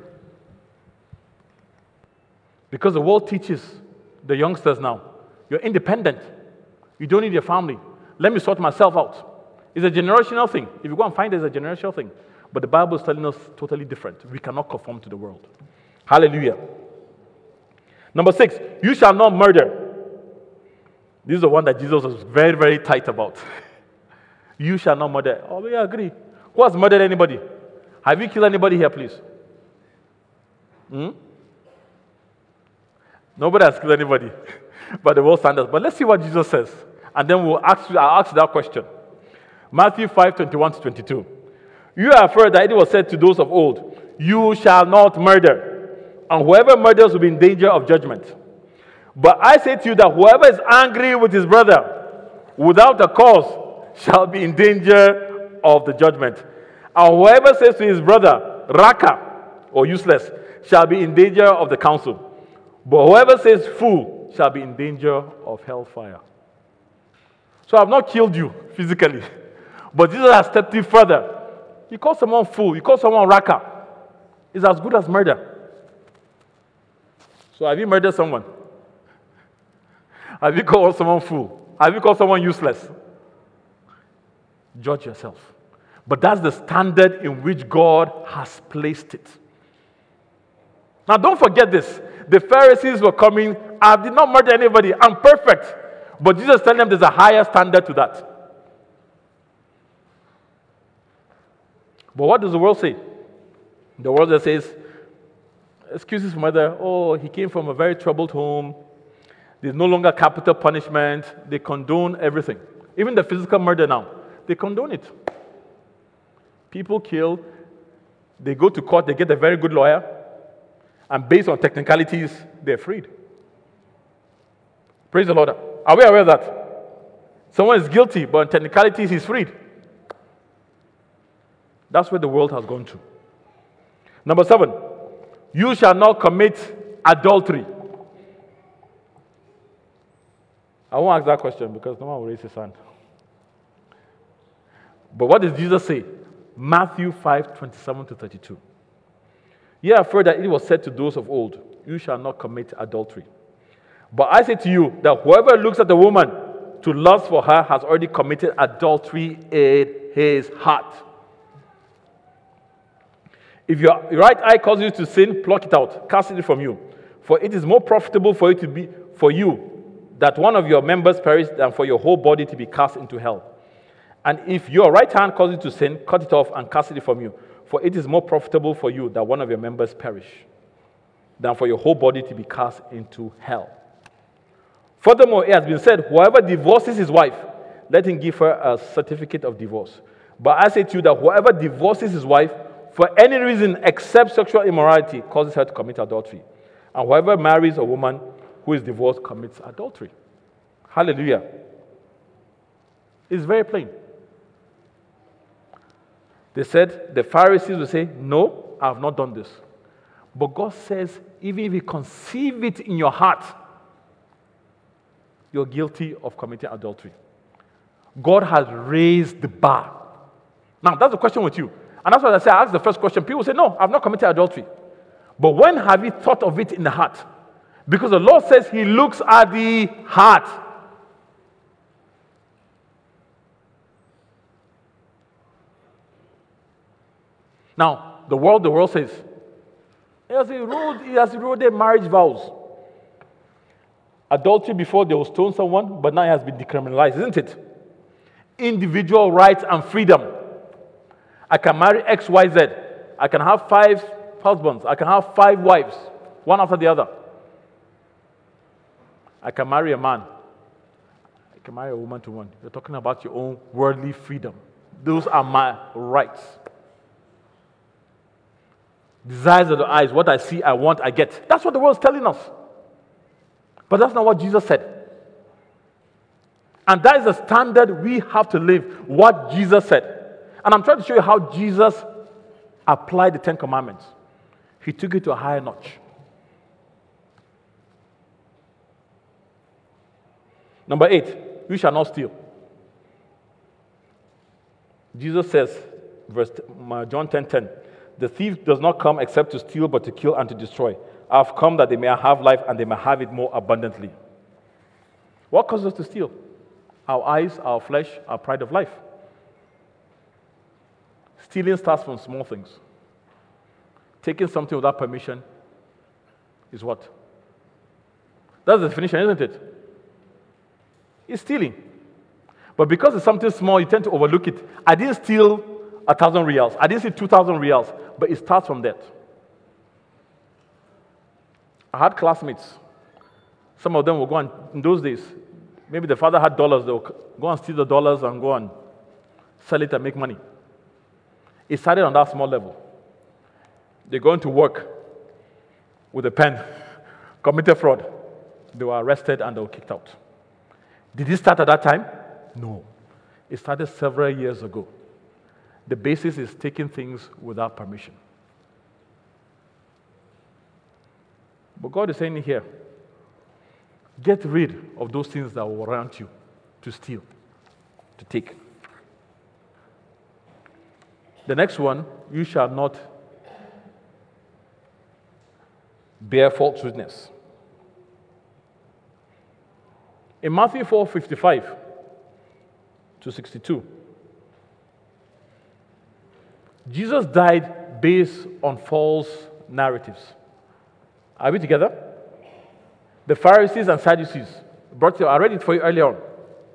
S1: Because the world teaches the youngsters now, you're independent. You don't need your family. Let me sort myself out. It's a generational thing. If you go and find it, it's a generational thing. But the Bible is telling us totally different. We cannot conform to the world. Hallelujah. Number six, you shall not murder. This is the one that Jesus was very, very tight about. You shall not murder. Oh, we agree. Who has murdered anybody? Have you killed anybody here, please? Hmm? Nobody has killed anybody by the world standards. But let's see what Jesus says. And then we'll ask you, I'll ask you that question. Matthew five, twenty-one to twenty-two. You have heard that it was said to those of old, you shall not murder, and whoever murders will be in danger of judgment. But I say to you that whoever is angry with his brother without a cause shall be in danger of the judgment. And whoever says to his brother, Raka, or useless, shall be in danger of the council. But whoever says fool shall be in danger of hellfire. So I've not killed you physically. But Jesus has stepped in further. You call someone fool, you call someone raka. It's as good as murder. So have you murdered someone? Have you called someone fool? Have you called someone useless? Judge yourself. But that's the standard in which God has placed it. Now, don't forget this. The Pharisees were coming. I did not murder anybody. I'm perfect. But Jesus telling them there's a higher standard to that. But what does the world say? The world that says, excuses for murder. Oh, he came from a very troubled home. There's no longer capital punishment. They condone everything. Even the physical murder now, they condone it. People kill. They go to court. They get a very good lawyer. And based on technicalities, they're freed. Praise the Lord. Are we aware of that? Someone is guilty, but on technicalities, he's freed. That's where the world has gone to. Number seven, you shall not commit adultery. I won't ask that question because no one will raise his hand. But what does Jesus say? Matthew five, twenty-seven to thirty-two. Ye have heard that it was said to those of old, you shall not commit adultery. But I say to you that whoever looks at a woman to lust for her has already committed adultery in his heart. If your right eye causes you to sin, pluck it out, cast it from you. For it is more profitable for you to be for you that one of your members perish than for your whole body to be cast into hell. And if your right hand causes you to sin, cut it off and cast it from you. For it is more profitable for you that one of your members perish than for your whole body to be cast into hell. Furthermore, it has been said, whoever divorces his wife, let him give her a certificate of divorce. But I say to you that whoever divorces his wife for any reason except sexual immorality causes her to commit adultery. And whoever marries a woman who is divorced commits adultery. Hallelujah. It's very plain. They said, the Pharisees will say, no, I have not done this. But God says, even if you conceive it in your heart, you're guilty of committing adultery. God has raised the bar. Now, that's the question with you. And that's what I say. I ask the first question. People say, no, I've not committed adultery. But when have you thought of it in the heart? Because the Lord says he looks at the heart. Now, the world, the world says, he has eroded, he has eroded marriage vows. Adultery before they will stone someone, but now it has been decriminalized, isn't it? Individual rights and freedom. I can marry X Y Z. I can have five husbands. I can have five wives, one after the other. I can marry a man. I can marry a woman to one. You're talking about your own worldly freedom. Those are my rights. Desires of the eyes, what I see, I want, I get. That's what the world's telling us. But that's not what Jesus said. And that is the standard we have to live, what Jesus said. And I'm trying to show you how Jesus applied the Ten Commandments. He took it to a higher notch. Number eight, you shall not steal. Jesus says, verse John ten ten, the thief does not come except to steal, but to kill and to destroy. I have come that they may have life and they may have it more abundantly. What causes us to steal? Our eyes, our flesh, our pride of life. Stealing starts from small things. Taking something without permission is what? That's the definition, isn't it? It's stealing. But because it's something small, you tend to overlook it. I didn't steal a thousand reals. I didn't steal two thousand reals. But it starts from that. I had classmates. Some of them will go and, in those days, maybe the father had dollars. They'll go and steal the dollars and go and sell it and make money. It started on that small level. They're going to work with a pen, committed fraud. They were arrested and they were kicked out. Did it start at that time? No. It started several years ago. The basis is taking things without permission. But God is saying here, get rid of those things that will warrant you to steal, to take. The next one, you shall not bear false witness. In Matthew four fifty-five to sixty-two, Jesus died based on false narratives. Are we together? The Pharisees and Sadducees brought you, I read it for you earlier on.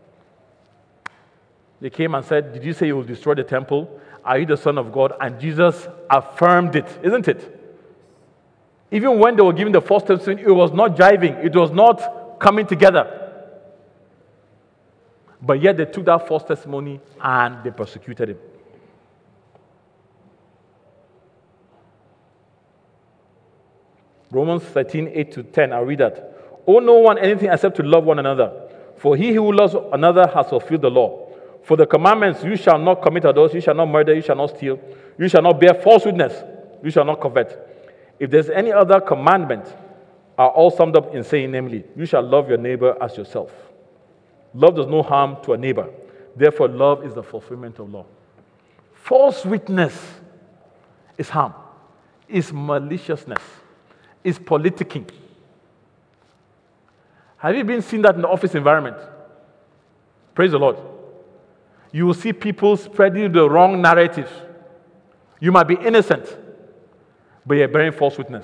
S1: They came and said, did you say you will destroy the temple? Are you the Son of God? And Jesus affirmed it, isn't it? Even when they were giving the false testimony, it was not jiving. It was not coming together. But yet they took that false testimony and they persecuted him. Romans thirteen, eight to ten, I'll read that. Owe no one anything except to love one another. For he who loves another has fulfilled the law. For the commandments, you shall not commit adultery, you shall not murder, you shall not steal, you shall not bear false witness, you shall not covet. If there's any other commandment, are all summed up in saying, namely, you shall love your neighbor as yourself. Love does no harm to a neighbor. Therefore, love is the fulfillment of law. False witness is harm, is maliciousness, is politicking. Have you been seeing that in the office environment? Praise the Lord. You will see people spreading the wrong narrative. You might be innocent, but you're bearing false witness.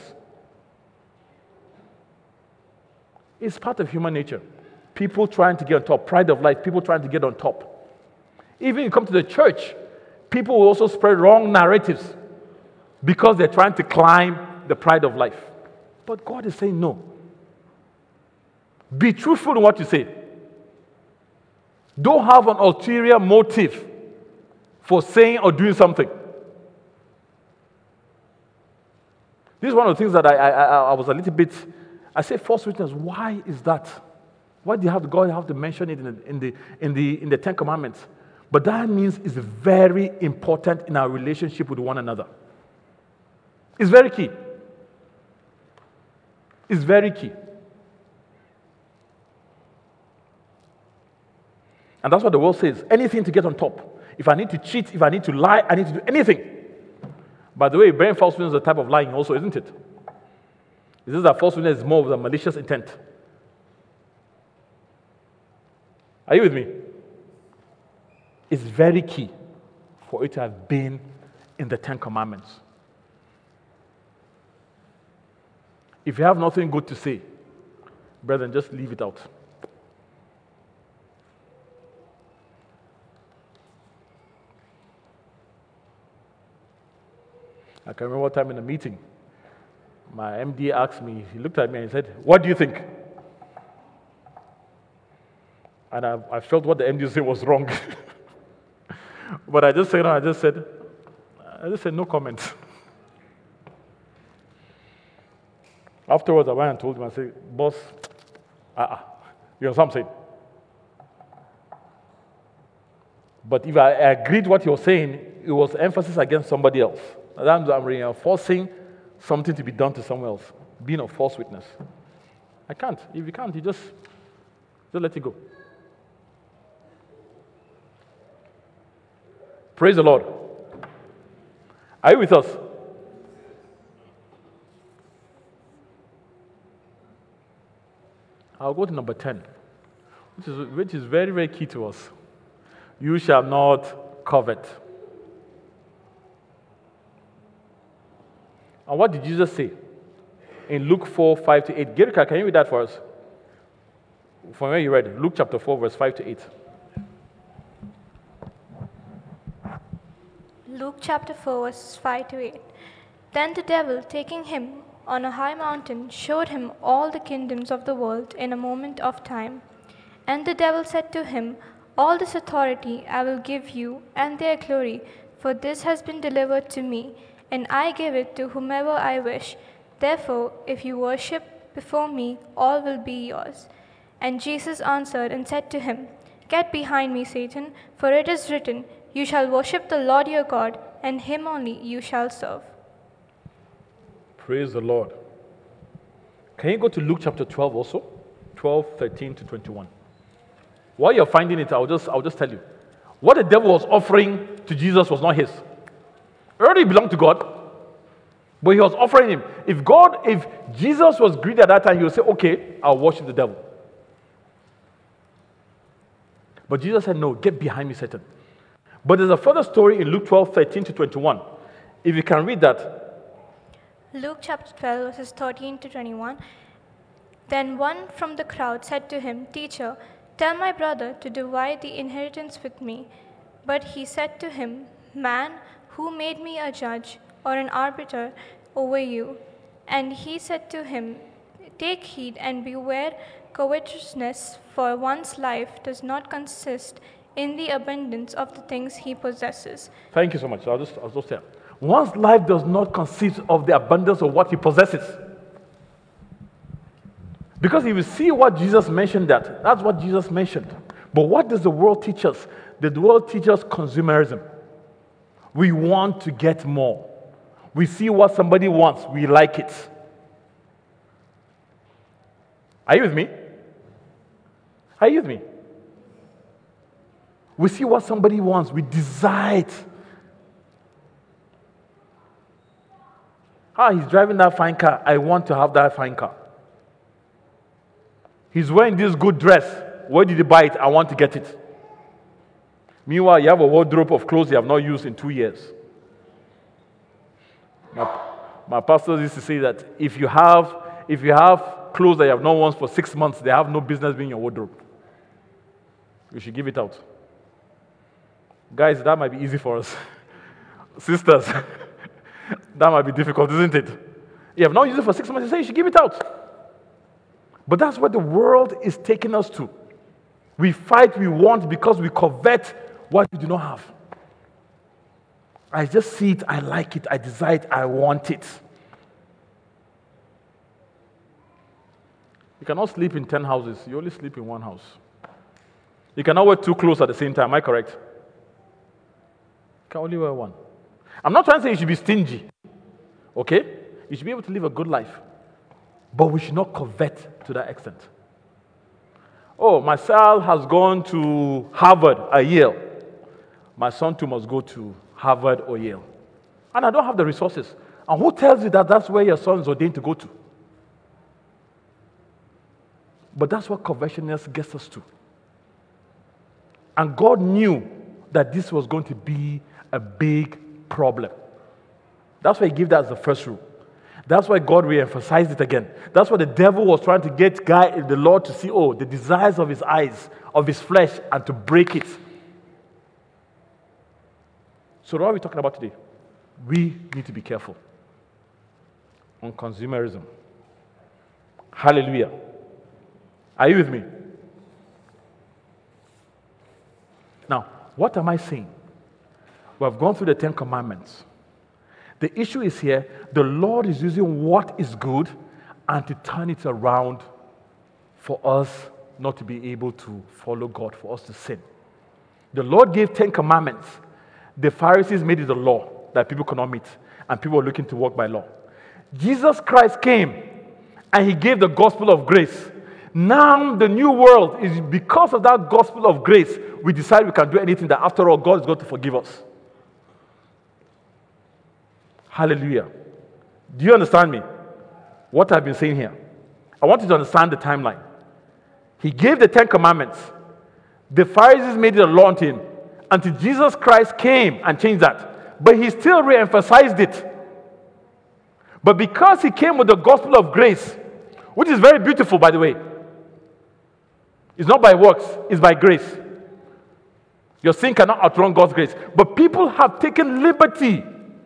S1: It's part of human nature. People trying to get on top, pride of life, people trying to get on top. Even you come to the church, people will also spread wrong narratives because they're trying to climb the pride of life. But God is saying no. Be truthful in what you say. Don't have an ulterior motive for saying or doing something. This is one of the things that I, I, I was a little bit, I say false witness, why is that? Why do you have to, God have to mention it in the, in the, in the, in the Ten Commandments? But that means it's very important in our relationship with one another. It's very key. It's very key. And that's what the world says. Anything to get on top. If I need to cheat, if I need to lie, I need to do anything. By the way, bearing false witness is a type of lying also, isn't it? It says that false witness is more of a malicious intent. Are you with me? It's very key for it to have been in the Ten Commandments. If you have nothing good to say, brethren, just leave it out. I can remember one time in a meeting, my M D asked me, he looked at me and he said, what do you think? And I, I felt what the M D said was wrong. But I just said, I just said, I just said no comment. Afterwards, I went and told him, I said, boss, uh-uh. You know what I'm saying? But if I agreed what he was saying, it was emphasis against somebody else. I'm, I'm reinforcing something to be done to someone else, being a false witness. I can't. If you can't, you just, just let it go. Praise the Lord. Are you with us? I'll go to number ten, which is, which is very, very key to us. You shall not covet. And what did Jesus say? In Luke four, five to eight. Gerika, can you read that for us? From where you read? Luke chapter four, verse five to eight.
S4: Luke chapter four, verses five to eight. Then the devil, taking him on a high mountain, showed him all the kingdoms of the world in a moment of time. And the devil said to him, all this authority I will give you and their glory, for this has been delivered to me, and I give it to whomever I wish. Therefore, if you worship before me, all will be yours. And Jesus answered and said to him, get behind me, Satan, for it is written, you shall worship the Lord your God, and him only you shall serve.
S1: Praise the Lord. Can you go to Luke chapter twelve also? twelve, thirteen to twenty-one. While you're finding it, I'll just, I'll just tell you. What the devil was offering to Jesus was not his. It already belonged to God, but he was offering him. If God, if Jesus was greedy at that time, he would say, okay, I'll worship the devil. But Jesus said, no, get behind me, Satan. But there's a further story in Luke twelve, thirteen to twenty-one. If you can read that.
S4: Luke chapter twelve, verses thirteen to twenty-one. Then one from the crowd said to him, Teacher, tell my brother to divide the inheritance with me. But he said to him, Man, who made me a judge or an arbiter over you? And he said to him, Take heed and beware covetousness, for one's life does not consist in the abundance of the things he possesses.
S1: Thank you so much. I'll just, I'll just tell. One's life does not consist of the abundance of what he possesses. Because if you see what Jesus mentioned, that that's what Jesus mentioned. But what does the world teach us? The world teaches us consumerism. We want to get more. We see what somebody wants, we like it. Are you with me? Are you with me? We see what somebody wants, we desire it. Ah, he's driving that fine car. I want to have that fine car. He's wearing this good dress. Where did he buy it? I want to get it. Meanwhile, you have a wardrobe of clothes you have not used in two years. My, my pastor used to say that if you have if you have clothes that you have not worn for six months, they have no business being in your wardrobe. You should give it out. Guys, that might be easy for us. Sisters, that might be difficult, isn't it? You have not used it for six months, you say you should give it out. But that's what the world is taking us to. We fight, we want, because we covet what we do not have. I just see it, I like it, I desire it, I want it. You cannot sleep in ten houses, you only sleep in one house. You cannot wear two clothes at the same time, am I correct? You can only wear one. I'm not trying to say you should be stingy, okay? You should be able to live a good life. But we should not covet to that extent. Oh, my son has gone to Harvard or Yale. My son too must go to Harvard or Yale. And I don't have the resources. And who tells you that that's where your son is ordained to go to? But that's what covetousness gets us to. And God knew that this was going to be a big problem. That's why he gave that as the first rule. That's why God re-emphasized it again. That's why the devil was trying to get guy, the Lord to see, oh, the desires of his eyes, of his flesh, and to break it. So what are we talking about today? We need to be careful on consumerism. Hallelujah. Are you with me? Now, what am I saying? We have gone through the Ten Commandments. The issue is here, the Lord is using what is good and to turn it around for us not to be able to follow God, for us to sin. The Lord gave Ten Commandments. The Pharisees made it a law that people could not meet, and people were looking to walk by law. Jesus Christ came, and he gave the gospel of grace. Now the new world is because of that gospel of grace, we decide we can do anything, that after all, God is going to forgive us. Hallelujah. Do you understand me? What I've been saying here. I want you to understand the timeline. He gave the Ten Commandments. The Pharisees made it a law unto him. Until Jesus Christ came and changed that. But he still re-emphasized it. But because he came with the gospel of grace, which is very beautiful, by the way. It's not by works, it's by grace. Your sin cannot outrun God's grace. But people have taken liberty.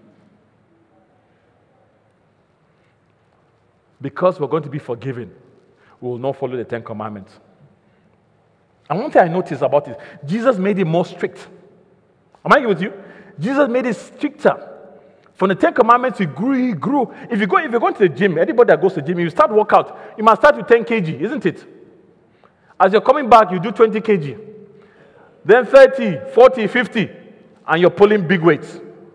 S1: Because we're going to be forgiven, we will not follow the Ten Commandments. And one thing I noticed about it, Jesus made it more strict. Am I with you? Jesus made it stricter. From the Ten Commandments, he grew, he grew. If you go, if you're going to the gym, anybody that goes to the gym, you start workout, you must start with ten kilograms, isn't it? As you're coming back, you do twenty kilograms. Then thirty, forty, fifty, and you're pulling big weights.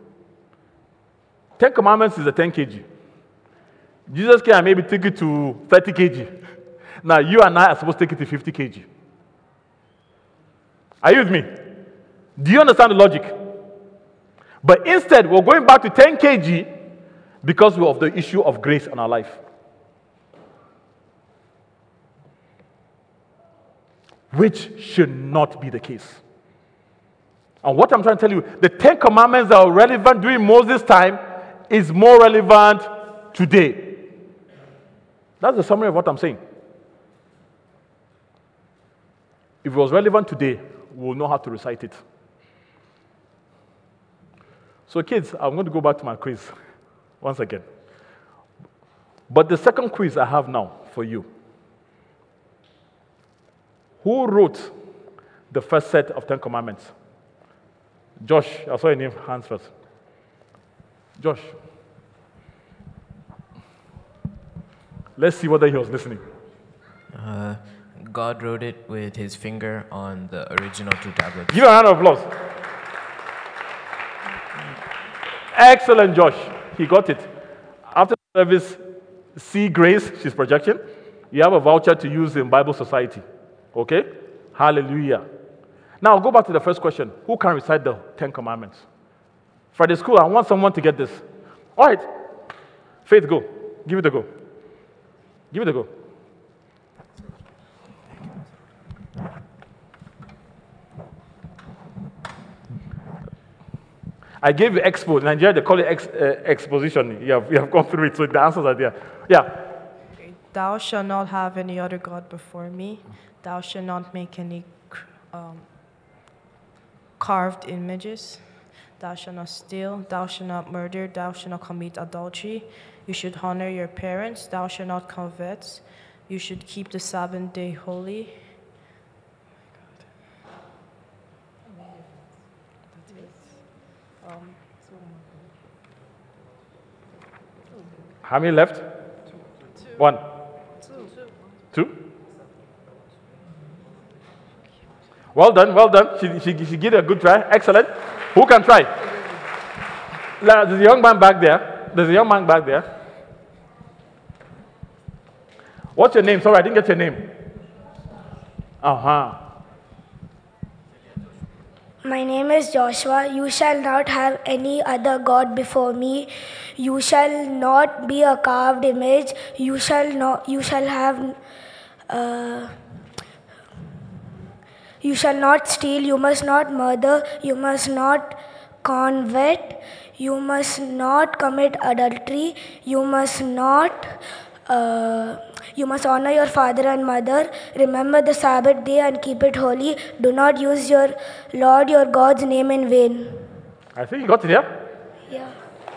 S1: Ten Commandments is a ten kilograms. Jesus can maybe take it to thirty kilograms. Now, you and I are supposed to take it to fifty kilograms. Are you with me? Do you understand the logic? But instead, we're going back to ten kilograms because of the issue of grace in our life. Which should not be the case. And what I'm trying to tell you, the Ten Commandments that were relevant during Moses' time is more relevant today. That's the summary of what I'm saying. If it was relevant today, we'll know how to recite it. So kids, I'm going to go back to my quiz once again. But the second quiz I have now for you. Who wrote the first set of Ten Commandments? Josh, I saw your name, hands first. Josh. Let's see whether he was listening.
S5: Uh, God wrote it with his finger on the original two tablets.
S1: Give a round of applause. Excellent, Josh. He got it. After the service, see Grace, she's projection. You have a voucher to use in Bible Society. Okay? Hallelujah. Now, go back to the first question. Who can recite the Ten Commandments? Friday school, I want someone to get this. All right. Faith, go. Give it a go. Give it a go. I gave you expo. In Nigeria, they call it ex, uh, exposition. You have, you have gone through it, so the answers are there. Yeah.
S6: Thou shalt not have any other God before me. Thou shalt not make any um, carved images. Thou shalt not steal. Thou shalt not murder. Thou shalt not commit adultery. You should honor your parents. Thou shalt not covet. You should keep the Sabbath day holy.
S1: How many left? Two. One. Two. Two? Well done, well done. She, she, she did a good try. Excellent. Who can try? There's a young man back there. There's a young man back there. What's your name? Sorry, I didn't get your name. Uh-huh.
S7: My name is Joshua. You shall not have any other God before me. You shall not be a carved image. You shall not. You shall have. Uh, you shall not steal. You must not murder. You must not covet. You must not commit adultery. You must not. Uh, you must honor your father and mother. Remember the Sabbath day and keep it holy. Do not use your Lord your God's name in vain.
S1: I think you got it, yeah?
S7: Yeah.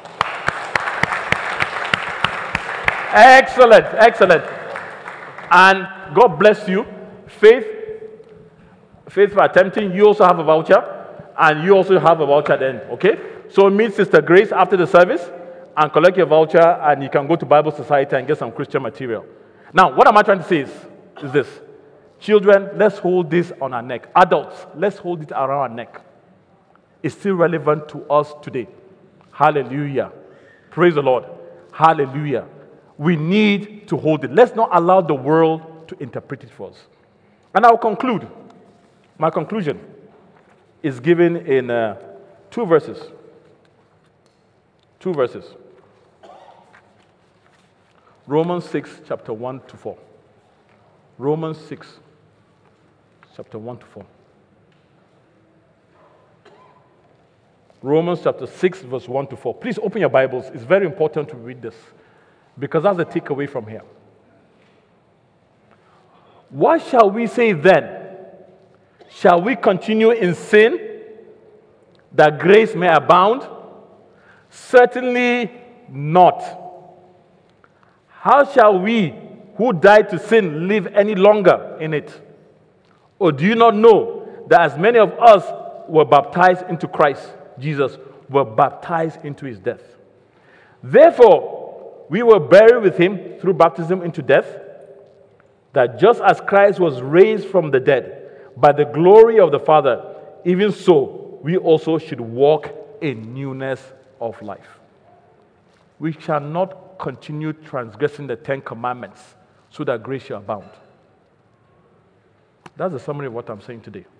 S1: Excellent, excellent. And God bless you. Faith, Faith for attempting. You also have a voucher. And you also have a voucher at the end, okay? So meet Sister Grace after the service and collect your voucher, and you can go to Bible Society and get some Christian material. Now, what am I trying to say is, is this. Children, let's hold this on our neck. Adults, let's hold it around our neck. It's still relevant to us today. Hallelujah. Praise the Lord. Hallelujah. We need to hold it. Let's not allow the world to interpret it for us. And I'll conclude. My conclusion is given in uh, two verses. Two verses. Romans six, chapter one to four. Romans six, chapter one to four. Romans chapter six, verse one to four. Please open your Bibles. It's very important to read this, because that's the takeaway from here. What shall we say then? Shall we continue in sin that grace may abound? Certainly not. How shall we who died to sin live any longer in it? Or do you not know that as many of us were baptized into Christ Jesus, were baptized into his death? Therefore, we were buried with him through baptism into death, that just as Christ was raised from the dead by the glory of the Father, even so we also should walk in newness of life. We shall not continue transgressing the Ten Commandments so that grace shall abound. That's the summary of what I'm saying today.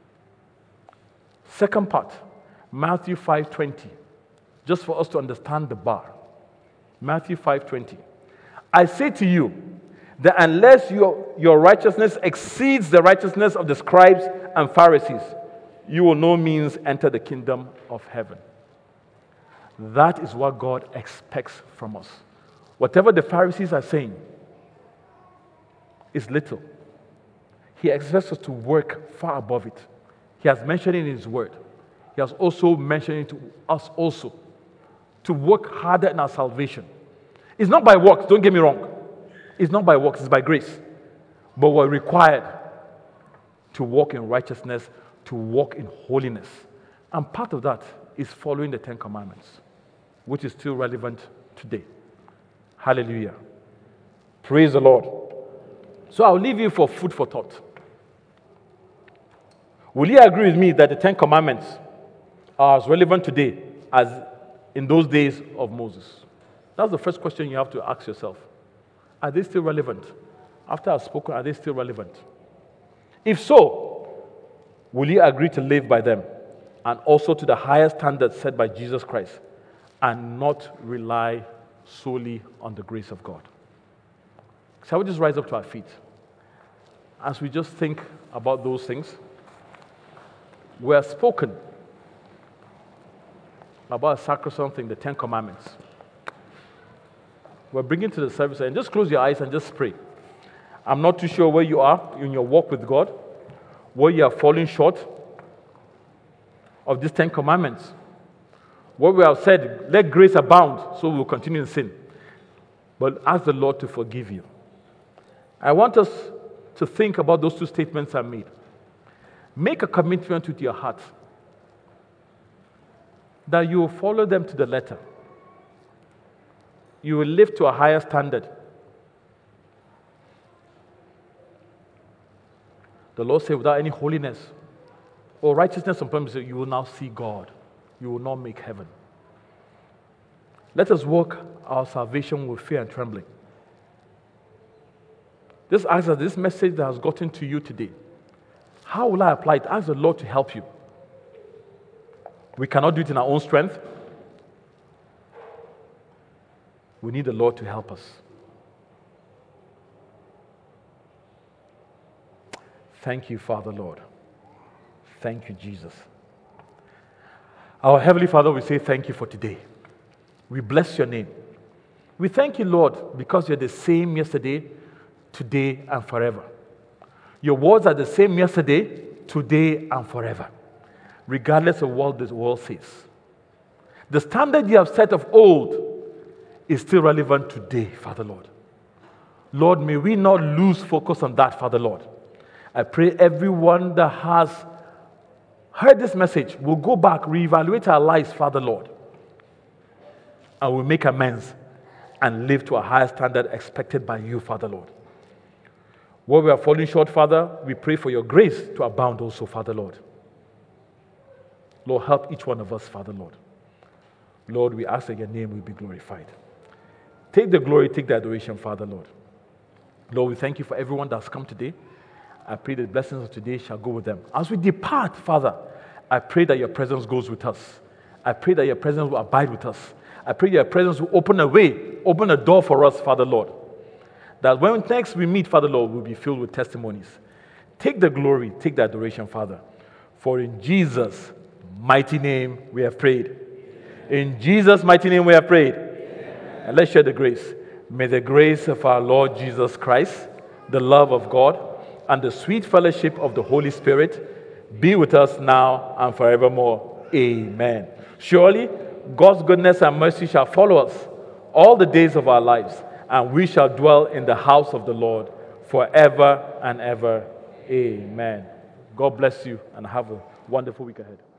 S1: Second part, Matthew five twenty, just for us to understand the bar. Matthew five twenty. I say to you that unless your, your righteousness exceeds the righteousness of the scribes and Pharisees, you will no means enter the kingdom of heaven. That is what God expects from us. Whatever the Pharisees are saying is little. He expects us to work far above it. He has mentioned it in His Word. He has also mentioned it to us also, to work harder in our salvation. It's not by works, don't get me wrong. It's not by works, it's by grace. But we're required to walk in righteousness, to walk in holiness. And part of that is following the Ten Commandments, which is still relevant today. Hallelujah. Praise the Lord. So I'll leave you for food for thought. Will you agree with me that the Ten Commandments are as relevant today as in those days of Moses? That's the first question you have to ask yourself. Are they still relevant? After I've spoken, are they still relevant? If so, will you agree to live by them and also to the higher standards set by Jesus Christ and not rely solely on the grace of God? Shall we just rise up to our feet? As we just think about those things, we have spoken about a sacrosanct thing, the Ten Commandments. We're bringing to the service, and just close your eyes and just pray. I'm not too sure where you are in your walk with God, where you are falling short of these Ten Commandments. What we have said, let grace abound, so we'll continue in sin. But ask the Lord to forgive you. I want us to think about those two statements I made. Make a commitment with your heart that you will follow them to the letter. You will live to a higher standard. The Lord said, without any holiness or righteousness and purpose, you will not see God. You will not make heaven. Let us work our salvation with fear and trembling. Just ask us this message that has gotten to you today. How will I apply it? Ask the Lord to help you. We cannot do it in our own strength. We need the Lord to help us. Thank you, Father, Lord. Thank you, Jesus. Our Heavenly Father, we say thank you for today. We bless your name. We thank you, Lord, because you're the same yesterday, today, and forever. Your words are the same yesterday, today, and forever, regardless of what this world says. The standard you have set of old is still relevant today, Father Lord. Lord, may we not lose focus on that, Father Lord. I pray everyone that has heard this message will go back, reevaluate our lives, Father Lord, and will make amends and live to a higher standard expected by you, Father Lord. Where we are falling short, Father, we pray for your grace to abound also, Father Lord. Lord, help each one of us, Father Lord. Lord, we ask that your name will be glorified. Take the glory, take the adoration, Father Lord. Lord, we thank you for everyone that's come today. I pray the blessings of today shall go with them. As we depart, Father, I pray that your presence goes with us. I pray that your presence will abide with us. I pray your presence will open a way, open a door for us, Father Lord. That when next we meet, Father Lord, we'll be filled with testimonies. Take the glory, take the adoration, Father. For in Jesus' mighty name we have prayed. In Jesus' mighty name we have prayed. And let's share the grace. May the grace of our Lord Jesus Christ, the love of God, and the sweet fellowship of the Holy Spirit be with us now and forevermore. Amen. Surely, God's goodness and mercy shall follow us all the days of our lives, and we shall dwell in the house of the Lord forever and ever. Amen. God bless you and have a wonderful week ahead.